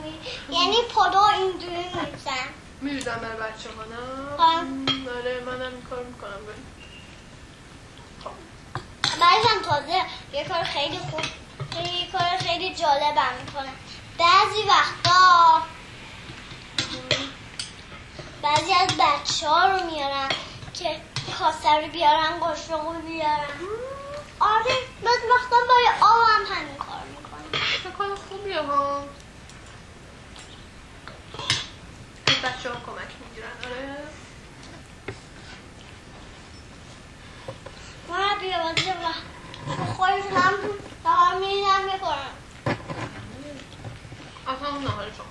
یعنی پلو اینجوری میزن میریزم برای بچه ها نه؟ آره منم این کار میکنم بریم. بعضم تازه یه کار خیلی خوب، یه کار خیلی جالبم میکنه. بعضی وقتا بعضی از بچه ها رو میارن که کاسه رو بیارن، قاشق رو بیارن. آره بعضی وقتا برای آب هم همین کار میکنه. چه کار خوبیه ها. بچه ها کمک میگیرن. آره ما بیا بازی و خودشون هم نهار میریزن میکنن. اصلا اون نهار شما.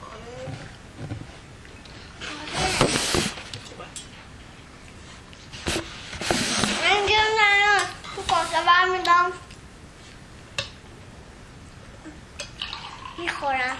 من گرم تو کاسه برمیدم میخورم.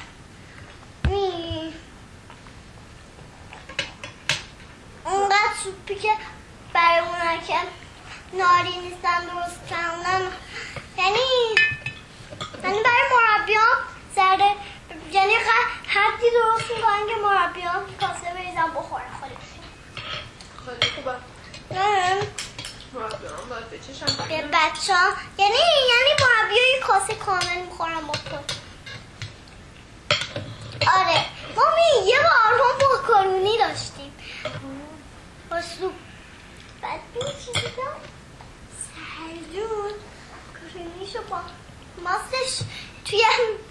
اونقدر سوپی که برای اونا که ناری نیستن درست کردن، یعنی برای مربیان زرده، یعنی حدی درست میکنن که مربیان کاسه بریزن بخورن خودشون. خیلی خوبه. مربیان باید بچشن به بچه ها یعنی مربیای کاسه کامل میخورن با خود. آره ما یه بار هم ماکارونی داشتیم با سوپ. بعد این چیزی دار سرجون ماکارونیشو با ماستش توی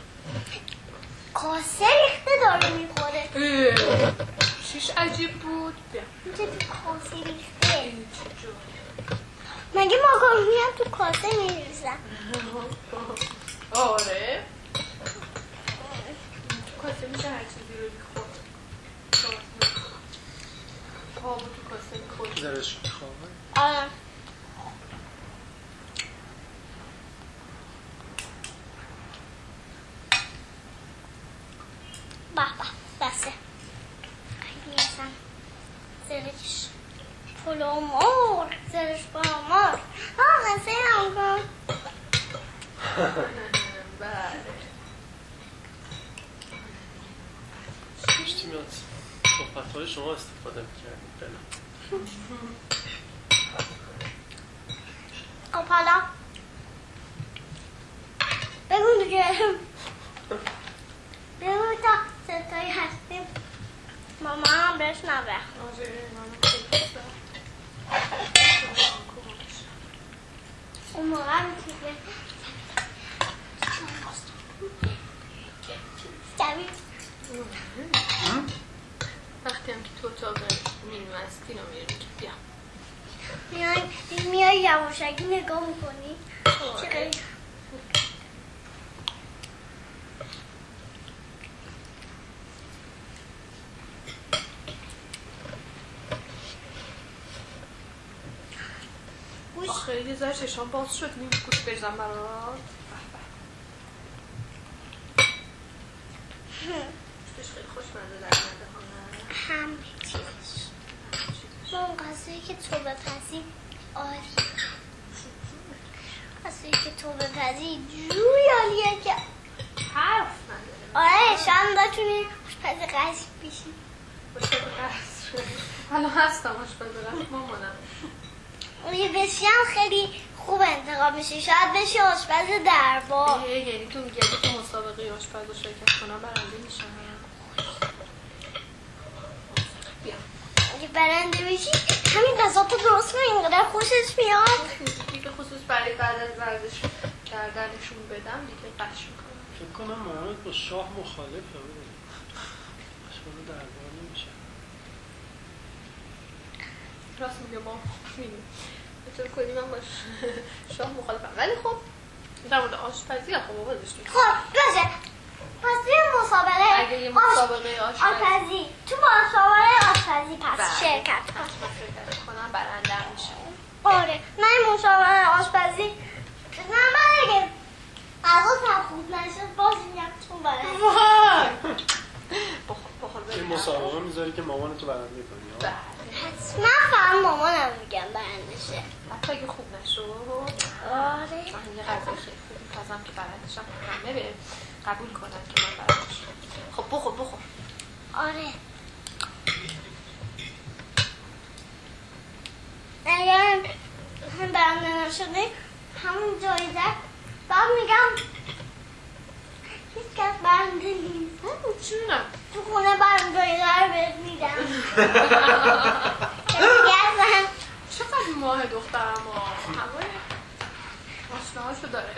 کاسه ریخته داره میخوره. چیش عجیب بود. بیا اینجا تو کاسه ریخته. مگه ماکارونی هم تو کاسه میریزن؟ آره تو کاسه میشه هر چیزی رو بخور. آبو تو کاسه میخور. درش میخواه. آره بسه خیلی اصلا زرش پلو مار زرش پلو مار قصه هم کن. بله پیشتی میاد صحبت‌های شما استفاده میکردیم بله. خب حالا بگو دیگه. بگو تا ستایی هستیم ماما هم بشنوه. اون موقع هم که وقتی هم که تو اتاق می‌نوستی رو می‌ریم که بیا میای یواشکی نگاه میکنی. چقدر خیلی زر چشام باز شد. نیم گوش بریزم برات. خیلی خوشمزه در مده همه چیزش با اون قضایی که تو بپزی. آری قضایی که تو بپزی جوی عالیه که حرف نداره. آره شاید بتونی آشپز قصد بشی. آشپز قصد حالا هستم آشپز قصد مامانم. اونی بشی هم خیلی خوب انتخاب میشه. شاید بشی آشپز دربار. یعنی تو میگه که مسابقه آشپز رو شرکت کنم برنده میشم. بیا اگه برنده بشی همین غذا تو درست کنی اینقدر خوشش میاد. دیگه خصوص برای بعد از ورزش کردنشون بدم دیگه قش میکنم. فکر کنم مامانت با شاه مخالفه. آشپز دربار نمیشه. راست میگه ما میدیم بطور کلی من باش شاه مخالفم. ولی خب در مورد آشپزی خب بابا داشتیم. خب باشه پس یه مسابقه اگه یه مسابقه آشپزی تو مسابقه آشپزی پس شرکت کنم برنده میشه. آره من این مسابقه آشپزی من اگه غذا خوب نشد باز میگم تو برنده. بخور این مسابقه میذاری که مامانتو برنده کنی. حتما فهم مامانم میگم برنده شه. حتی اگه خوب نشد. آره یه غذا خیلی خوب منتظرم که برندشم همه به قبول کنن که من برندشم. خب بخور. آره. اگر برنده نشدی همون جایزه بعد میگم هیچ کس برنده نیست. چونم؟ تو خونه برنده جایزه رو بهت میدم. میگم چقدر ماه دخترم هوای آشناهاشو داره.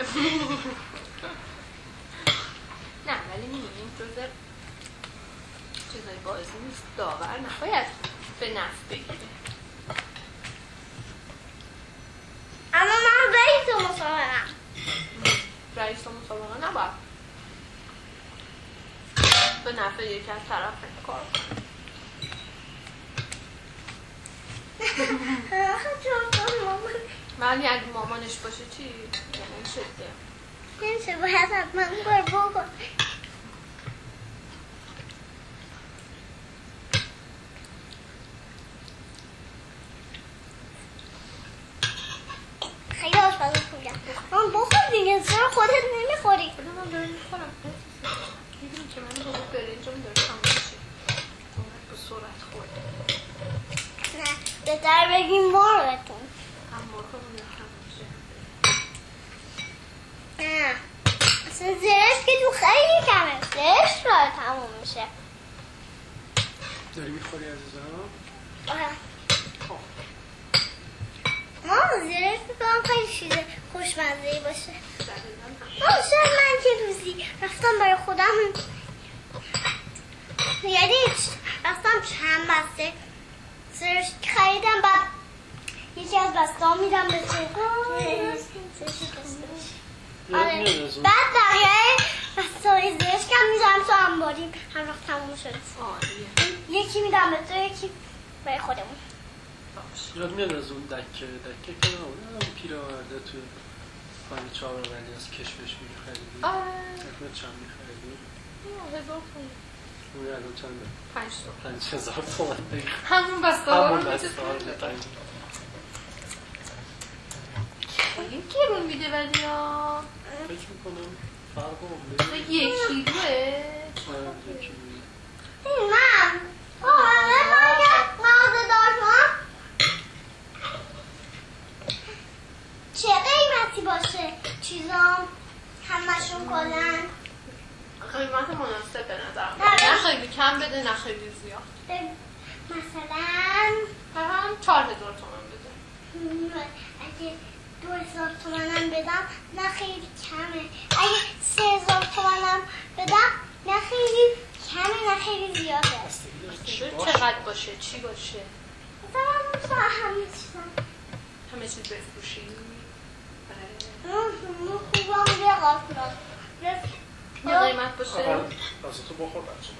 نه ولی میبینیم جزء چیزای بازی نیست، داور نباید به نفت بگیره. اما من رئیس مسابقه رئیس مسابقه نباید به نفع یکی از طرف کار کنه. ولی اگه مامانش باشه چی؟ یعنی شده نمیشه باید حتما کار بکن. خیلی آشپزی میگم من بخور دیگه، چرا خودت نمیخوری؟ خودم هم داره میخورم. میدونی که من با برنجم داره تمام میشه، به سرعت خورده. نه بهتر بگیم مرغتون. هم مرغمون تمام میشه. نه اصلا زرش که تو خیلی کمه، زرش باید تموم میشه. داری میخوری عزیزم؟ آره زرش بکنم خیلی چیز خوشمزه‌ای باشه. شاید من که روزی رفتم برای خودم یعنی رفتم چند بسته زرش خریدم، بعد یکی از بسته ها میدم به آره بعد بقیه بسته های زرش کم میدم تو انباریم هم وقت تموم شد. یکی میدم به تو، یکی برای خودمون. یاد میاد از اون دکه که اون پیراهنده تو خانه چهارآوردی از کشمش میخریدی؟ آره حکمت چند میخریدی؟ 1000 تومان. اون الان چنده؟ 5000 تومان دیگه. همون بسته همون بسته ها رو خیلی گرون میده ولی ها فکر میکنم فرق عمده یک کیلوه. من مغازه داشتم چه قیمتی باشه چیزام همشون کلن قیمت مناسب به نظرم، نه خیلی کم بده نه خیلی زیاد. مثلا هم 4000 تومان بده. اگه 2000 تومنم بدم نه خیلی کمه، اگه 3000 تومنم بدم نه خیلی کمه نه خیلی زیاده. چقدر باشه؟ چی باشه؟ مثلا همه چیز بفروشی؟ خوبم بیاقا یه قیمت باشه؟ بسه تو بخور بچه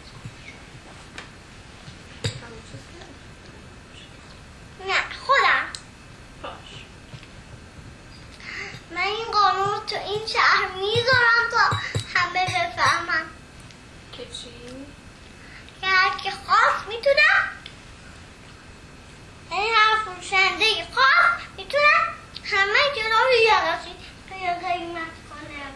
نه خودم باش. من این قانون رو تو این شهر میذارم تا همه بفهمن که چی؟ که هر که خواست میتونم، این هر فروشنده خواست میتونم همه جلو رو یادشی یا قیمت کنم.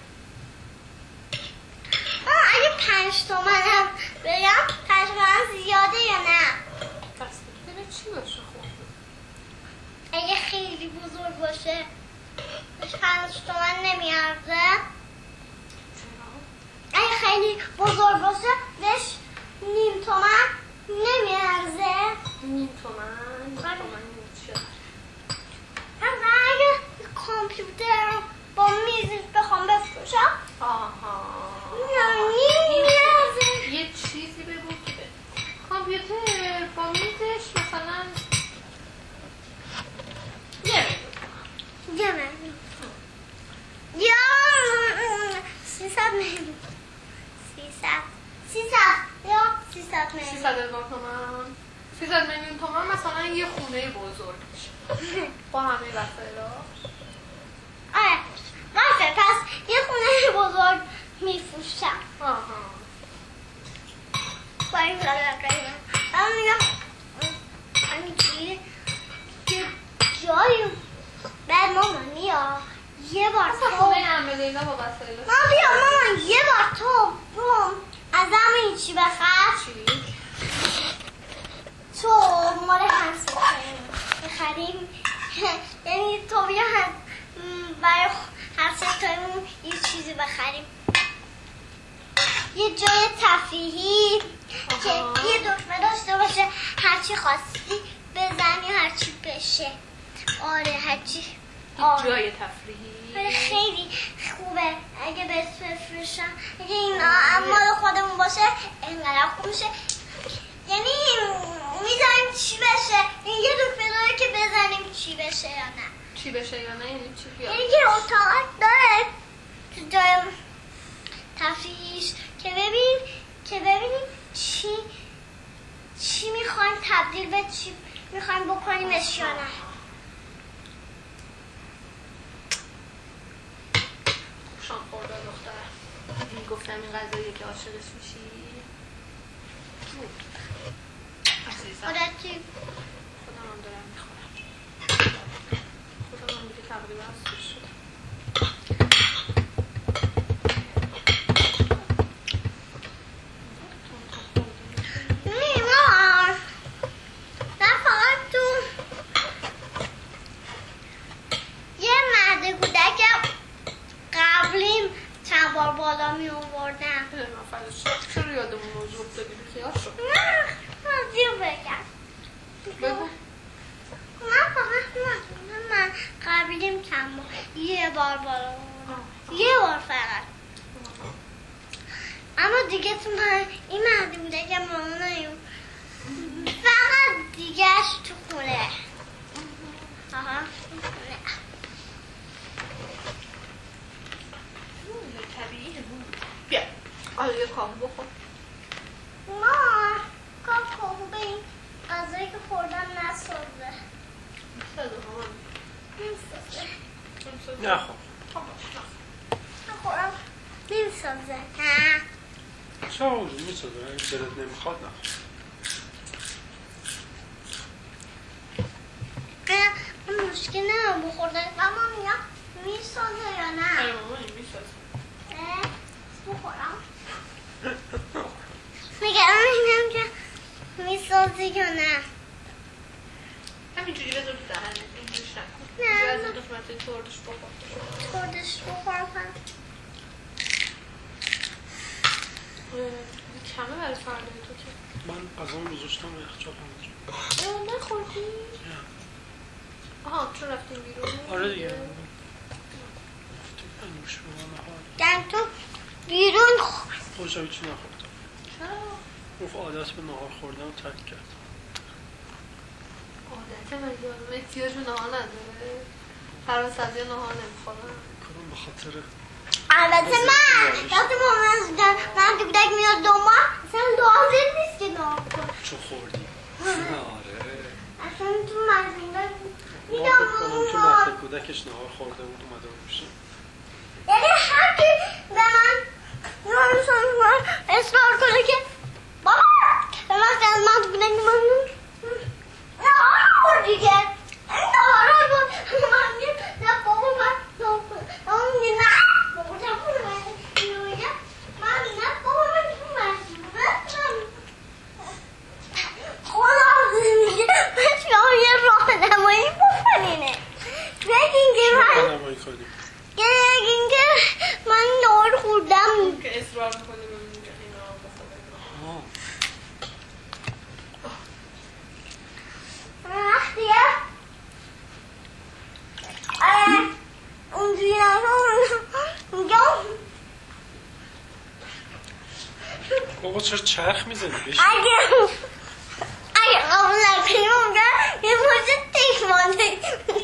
اگه 5 تومنم بگم 5 تومن زیاده یا نه؟ بس بگه چی باشه خوب؟ اگه خیلی بزرگ باشه بهش 5 تومن نمیارزه. اگه خیلی بزرگ باشه بهش نیم تومن نمیارزه. نیم تومن؟ چه؟ اگه کامپیوتر رو با میزش بخوام بفروشم نیم میارزه. یه چیزی بگو که کامپیوتر با میزش مثلا یه میلیون یا 300 میلیون 300 یا 300 میلیون 300,000 تومن 300 میلیون تومن مثلا یه خونه بزرگ میشه با همه وسایلاش. آره باشه پس یه خونه بزرگ میفروشم با این قیمت. اما میگم همینجوری که جایی بعد مامانی ها یه بار خونه همه لیلا با وسایل بیا مامان یه بار تو ازم چی بخر چی؟ تو مال همسه بخریم یعنی تو بیا برای همسه یه چیزی بخریم یه جای تفریحی که یه دکمه داشته باشه هرچی خواستی بزنی هرچی بشه آره هرچی جای تفریحی خیلی خوبه اگه بهت بفروشم اگه اینا مال خودمون باشه اینقدر خوب میشه یعنی میذاریم چی بشه یه دکمه داره که بزنیم چی بشه یا نه چی بشه یا نه یعنی چی بیاد یعنی یه اتاق داره تو جای تفریحیش که ببینیم چی میخوایم تبدیل به چی میخوایم بکنیمش یا نه شام خورده دختر گفتم این غذاییه که عاشقش میشی عزیزم خودتی خودم هم دارم میخورم خودم هم دیگه تقریبا سوش شد میمان نه فقط تو یه مرد کودک قبلیم چند بار بالا می آوردم من فرض شد چرا یادمون موضوع افتادی بیخیال شد نه راضیو بگم بگو من فقط من قبلیم چند بار یه بار بالا آوردم یه بار فقط اما دیگه تو من این مردی بوده که مامانم فقط دیگهش تو خونه آها تو خونه طبیعیه بیا آره یه کاهو بخور ما کاهو به این غذایی که خوردم نسازه میسازه مامان نمیسازه نه خب نخورم نمیسازه نه چرا اونجا میسازه اگه دلت نمیخواد نه من مشکل نه بخوردن اما میگم میسازه یا نه آره مامان این میسازه بخورم میگم که میسازه یا نه همینجوری بذار تو دهنت اینجوریش نکن نه. اینجوری از این قسمت تردش بخور خوردش بخورم کمه برای فردای تو که من غذامو گذاشتم و یخچال همونجا اون نخوردی؟ آها چون رفتیم بیرون آره دیگه تو انگوش به من نهار در تو بیرون خوشم هیچی نخوردم چرا؟ گفت عادت به نهار خوردن رو ترک کرد عادت مگه آدم احتیاج به نهار نداره فرانسوی نهار نمیخورن کنم به خاطر البته من وقتی من تو کودک میاد دوما اصلا لازم نیست که نهار کنم چون خوردی آره اصلا تو مجموعه ما فکر کنم که مرد کودکش نهار خورده بود اومده بود میشه یعنی هر کی به من اصرار کنه که بابا به من خدمت کنه که من نهار خور دیگه این نهار بود من میگم نه بابا من نهار کنم اما میگه نه بابا تبون من میگه من نه بابا من تو مجبورم خدا میگه من شما یه راهنمایی بکنینه بگین که من راهنمایی کنیم اینکه من نهار خوردم که اصرار میکنه به میگه اینا بخوره وقتیه اونجوری میگم بابا چرا چرخ میزنی بشین اگه قبول نکنی میگم یه مورد تکمانده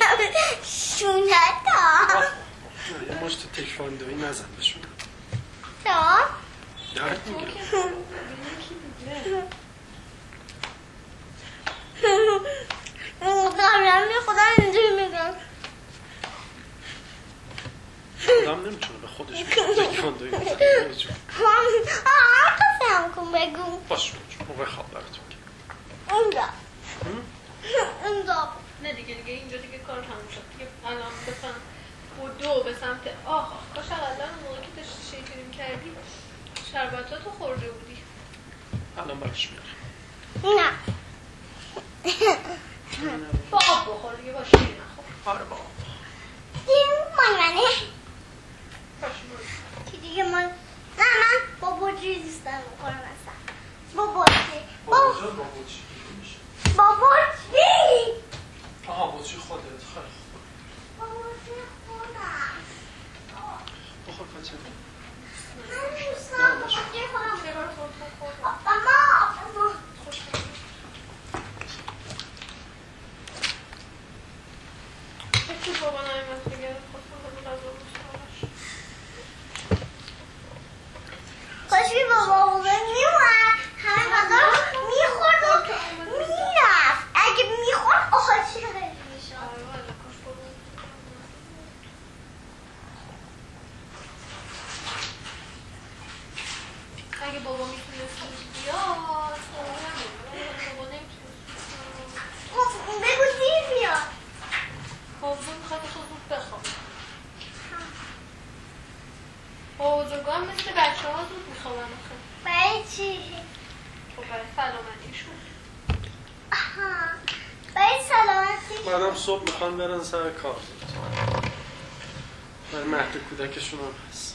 شونتا یه مشت تکواندویی نزن بشون تا درد میگیرم قبلا خودم اینجوری میگم آدم نمیتونه به خودش میشه تکواندویی نزن قسم کن بگو باش موقع خواب براتون اونجا اونجا نه دیگه اینجا دیگه کار تموم شد دیگه الان بفهم بدو به سمت آه کاش اقلا اون موقع که داشتی شیطونی میکردی شربتاتو خورده بودی. الان براش میارم. نه با آب بخور دیگه باشه نخور. آره بابا. این مال منه. باشه که دیگه من نه من با بوجی دوست دارم بخورم اصلا. با بوجی بابا جان با بوچی میشه. با بوجی آها بوچی خودت خیلی خوب. با بوجی خودم بخور فاطمه. من دوست دارم با بوجی خودم چرا خورد؟ اما تو بابا نایمت بگه خواستم همون غذا بشترش. کاشکی بابا بزرگ میومد همه غذا رو میخورد و میرفت. اگه میخورد آچه خیلی میشد. آره والا کاش بابا اگه بابا میتونست بیاد بابا نمیتونست. بگو دیر بیاد. بابا میخواد تو زود بخواب. بابا بزرگا هم مثل بچه ها زود میخوابن آخه. برای چی؟ خب برای سلامتیشون. آها برای سلامتی. منم صبح میخوام برن سر کار. برای مهد کودکشون هم هست.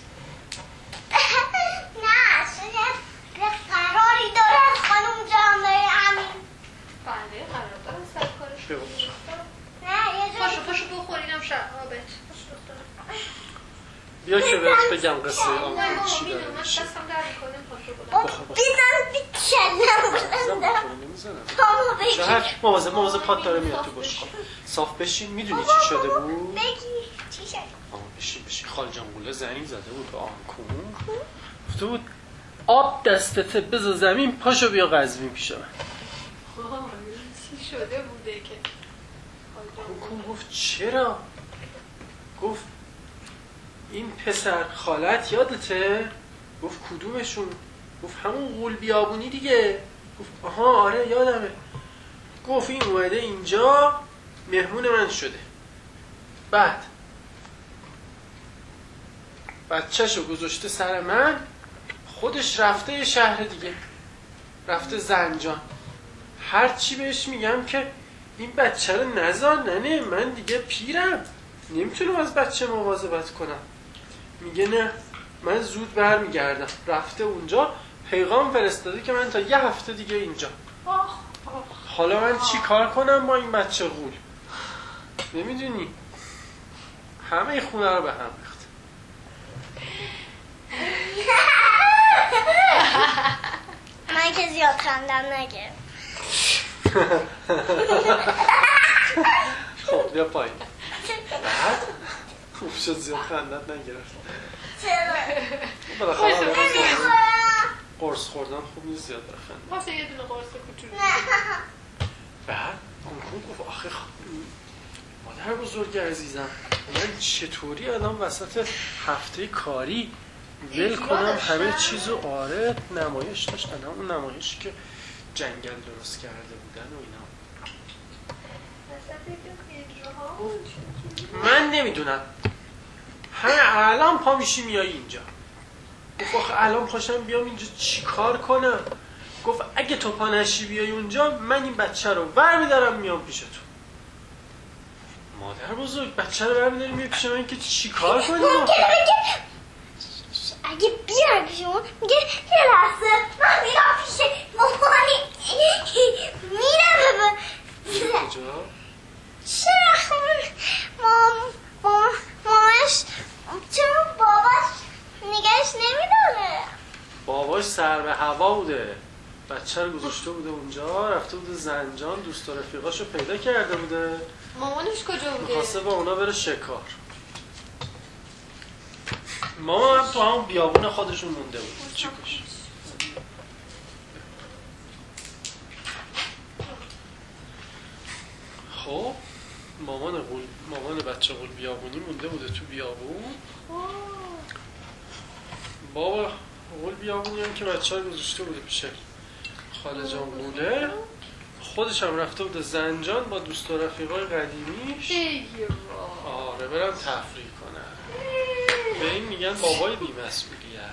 نه شاید قراری دارن خانم جان داره همین. بله قرار دارن سر کارش. بگو. نه یه جایی پاشو بخورینم آبت. پاشو دخترم. بیا که بهت بگم قصه نه آمون بابا چی میدونم داره من میشه. دستم در میکنه پاشو بلند. بیزن بیکنم نمیزنم. تامو بگی شهر موازه پات داره میاد تو بشقا. صاف بشین. میدونی چی شده بود؟ بگی چی شد؟ بشین خال جان قوله زنگ زده بود به آنکون گفته بود آب دستته بذار زمین پاشو بیا قزوین پیش من. چی شده بوده که آنکون گفت چرا؟ گفت این پسر خالت یادته؟ گفت کدومشون؟ گفت همون غول بیابونی دیگه. گفت آها آره یادمه. گفت این اومده اینجا مهمون من شده. بعد بچه‌شو گذاشته سر من، خودش رفته یه شهر دیگه، رفته زنجان. هر چی بهش میگم که این بچه رو نزار ننه من دیگه پیرم نمیتونم از بچه مواظبت کنم. میگه نه من زود برمیگردم. رفته اونجا پیغام فرستاده که من تا یه هفته دیگه اینجا. حالا من چی کار کنم با این بچه غول؟ نمیدونی همه خونه رو به هم ریخت. من که زیاد خندم نگه. خب بیا پایین. بعد خوب شد زیاد خندت نگرفت. چرا؟ بالاخره نمیخورم. قرص خوردن خوب نیست زیاد بخند. واسه یه دونه قرص کوچولو. نه بعد اون گفت آخه مادر بزرگ عزیزم من چطوری الان وسط هفته کاری ول کنم همه چیزو؟ آره نمایش داشتن، اون نمایشی که جنگل درست کرده بودن و اینا. من نمیدونم همه الان پا میشی میای اینجا. گفت آخه الان پاشم بیام اینجا چی کار کنم؟ گفت اگه تو پا نشی بیای اونجا من این بچه رو برمیدارم میام پیش تو. مادر بزرگ بچه رو برمیداری میای پیش من که چی کار کنیم؟ اگه بیار پیشمون میگه یه لحظه من میرم پیش مامانی میرم کجا؟ چرا ماماش چرا باباش نگهش نمیداره؟ باباش سر به هوا بوده، بچه رو گذاشته بوده اونجا، رفته بوده زنجان، دوست و رفیقاشو پیدا کرده بوده، مامانش کجا بوده؟ میخواسته با اونا بره شکار. ماما هم تو همون بیابون خودشون مونده بود. چی کش؟ خب مامان بچه غول بیابونی مونده بوده تو بیابون. بابا غول بیابونی هم که بچه رو گذاشته بوده پیش خاله جان غوله، خودش هم رفته بوده زنجان با دوست و رفیقای قدیمیش. آره برم تفریح کنم. به این میگن بابای بی‌مسئولیت.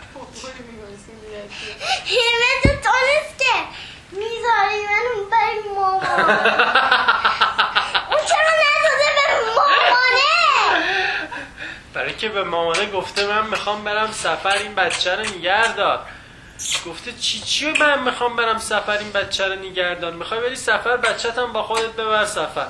همه تو نیست که میذاری منو برای مامان. اون چرا نداده به مامانه؟ برای که به مامانه گفته من میخوام برم سفر این بچه رو نگه دار. گفته چی من میخوام برم سفر این بچه رو نگه دار؟ میخوای بری سفر بچه‌ت هم با خودت ببر سفر.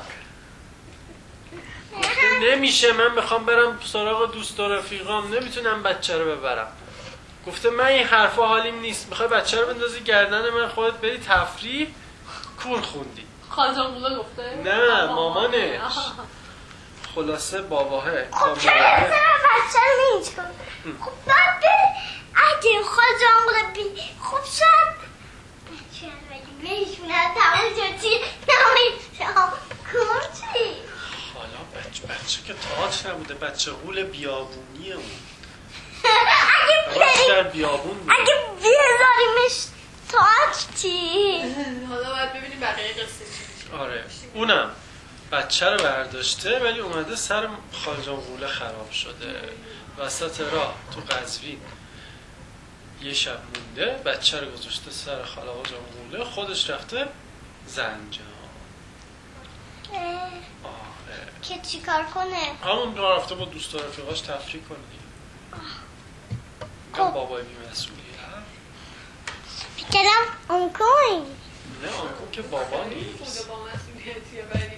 گفته نمیشه من میخوام برم سراغ دوست و رفیقام نمیتونم بچه رو ببرم. گفته من این حرفا حالیم نیست. میخوای بچه رو بندازی گردن من خودت بری تفریح؟ کور خوندی. خالجان بولا گفته؟ نه مامانش. خلاصه باباه خب چرا بچه رو نمیچکن؟ خب بعد بره اگه خود جانگوله بی خب شاید بچه رو بگیم بهشونه تمام جاتی نمیشم کورچی. حالا بچه که تاج نبوده بچه غول بیابونیه اون. اگه بیابون اگه بیاریمش تاج چی؟ حالا باید ببینیم بقیه قصه چی. آره اونم بچه رو برداشته ولی اومده سر خالجان غوله خراب شده وسط راه تو قزوین. یه شب مونده بچه رو گذاشته سر خالجان غوله خودش رفته زنجان. آره که چی کار کنه؟ همون راه رفته با دوست و رفیقاش تفریح کنه. بابای بی‌مسئولیت. فکرم آنکوین. نه آنکون که بابا نیست. خود با مسئولیتیه ولی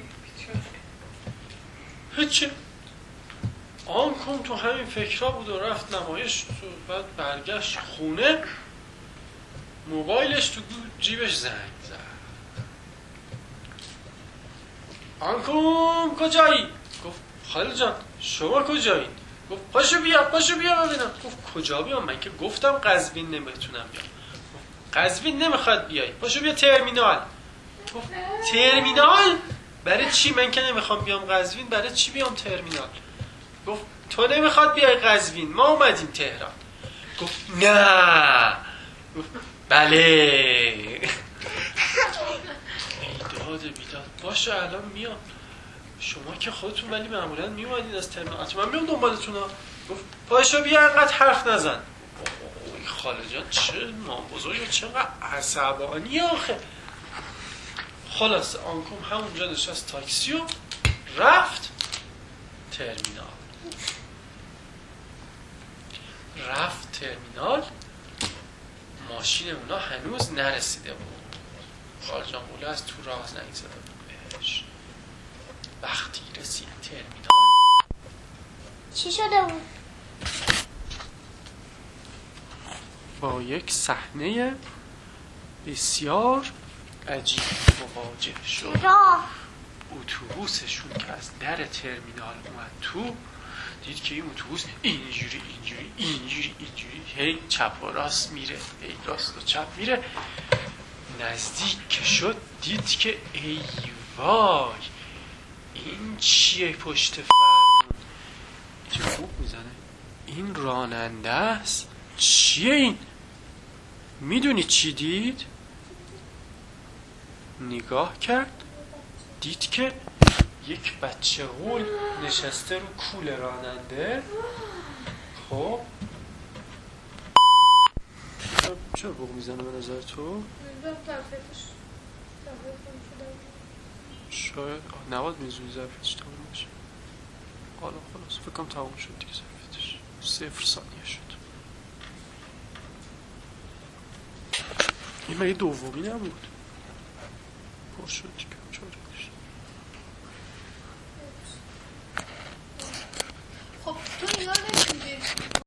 هیچی. آنکون تو همین فکرها بود و رفت نمایش بعد برگشت خونه موبایلش تو جیبش زنگ زد. آنکون کجایی؟ گفت خاله جان شما کجایی؟ گفت پاشو بیا ببینم. گفت کجا بیام؟ من که گفتم قزوین نمیتونم بیام. قزوین نمیخواد بیای پاشو بیا ترمینال. گفت ترمینال؟ برای چی؟ من که نمیخوام بیام قزوین برای چی بیام ترمینال؟ گفت تو نمیخواد بیای قزوین ما اومدیم تهران. گفت نه. گفت بله. بیداد باشه الان میام. شما که خودتون ولی معمولا میومدین از ترمینال من میام دنبالتون ها. گفت پاشو بیا انقدر حرف نزن. اوه خاله جان چه مام بزرگ چقدر عصبانی آخه. خلاص آنکوم همونجا نشست تاکسی و رفت ترمینال. ماشین اونا هنوز نرسیده بود. خالجان غوله از تو راه زنگ زده بود بهش. وقتی رسید ترمینال چی شده بود؟ با یک صحنه بسیار عجیب مواجه شد. اتوبوسشون که از در ترمینال اومد تو دید که این اتوبوس اینجوری هی چپ و راست میره هی راست و چپ میره. نزدیک که شد دید که ای وای این چیه پشت فرمون چه خوب میزنه این راننده است. چیه این؟ میدونی چی دید؟ نگاه کرد دید که یک بچه غول نشسته رو کول راننده. خب چرا بوق میزنه به نظر تو؟ شاید نباید میزونی ظرفیتش تمام بشه. حالا خلاص فکرم تمام شد دیگه ظرفیتش 0 ثانیه شد. این مگه دومی نبود؟ پر شد دیگه چهارمیش. خب تو اینا